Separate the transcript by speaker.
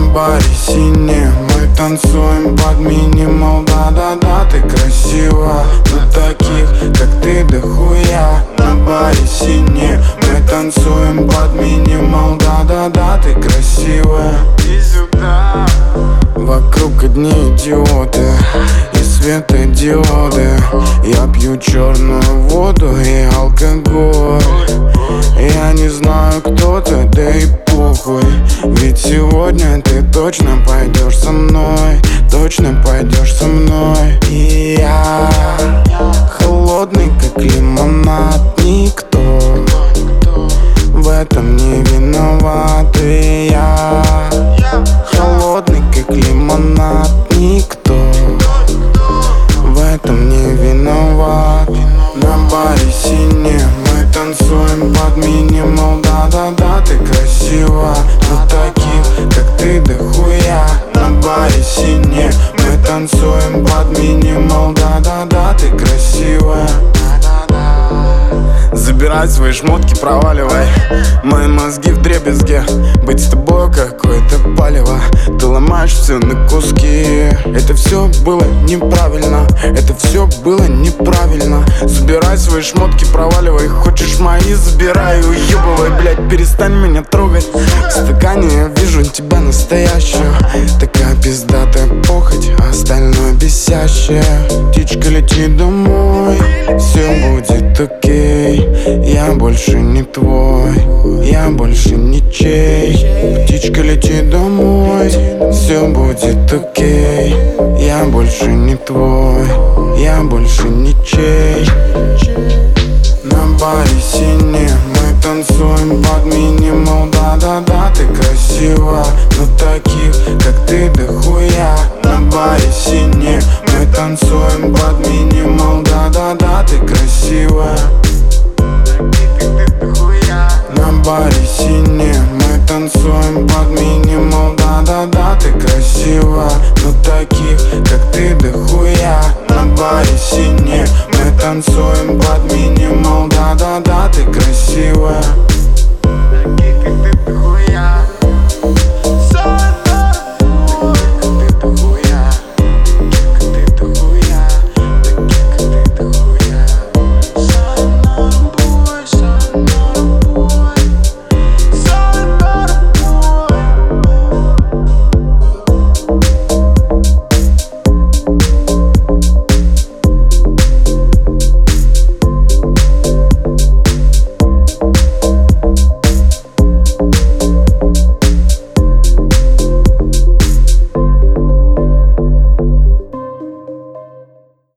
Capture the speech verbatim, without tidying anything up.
Speaker 1: баре синее мы танцуем под минимал. Да-да-да, ты красива, но таких, как ты, дохуя. На баре синее мы танцуем под минимал. Да-да-да, ты красивая. Иди сюда. Вокруг одни идиоты и светодиоды. Я пью черную воду и алкоголь. Я не знаю, кто ты, да и похуй. Ведь сегодня ты точно пойдешь со мной. Точно пойдешь со мной. И я холодный, как лимонад. Никто в этом не виноват. И я холодный, как лимонад. Никто в этом не виноват. На баре синее мы танцуем под минимал. Да-да-да, ты красива, но таких, как ты, дохуя. На баре синее мы танцуем под минимал. Да-да-да, ты красивая. Забирай свои шмотки, проваливай. Мои мозги в дребезге. Быть с тобой какое-то палево. Ты ломаешь все на куски. Это все было неправильно. Это все было неправильно. Забирай свои шмотки, проваливай. Хочешь мои, забирай, уебывай. Блять, перестань меня трогать. В стакане я вижу тебя настоящую. Такая пиздатая похоть, а остальное бесящее. Птичка, лети домой, все будет окей. Я больше не твой, я больше ничей. Птичка, лети домой, все будет окей. Я больше не твой, я больше ничей. На баре синее мы танцуем под минимал. Да-да-да, ты красива, но таких, как ты, дохуя. На баре синее мы танцуем под минимал. Да-да-да, ты красивая. На баре синее мы танцуем под минимал. Да-да-да, ты красива, но таких, как ты, дохуя. На баре синее мы танцуем под минимал. Да-да-да, ты красивая. Таких, как ты,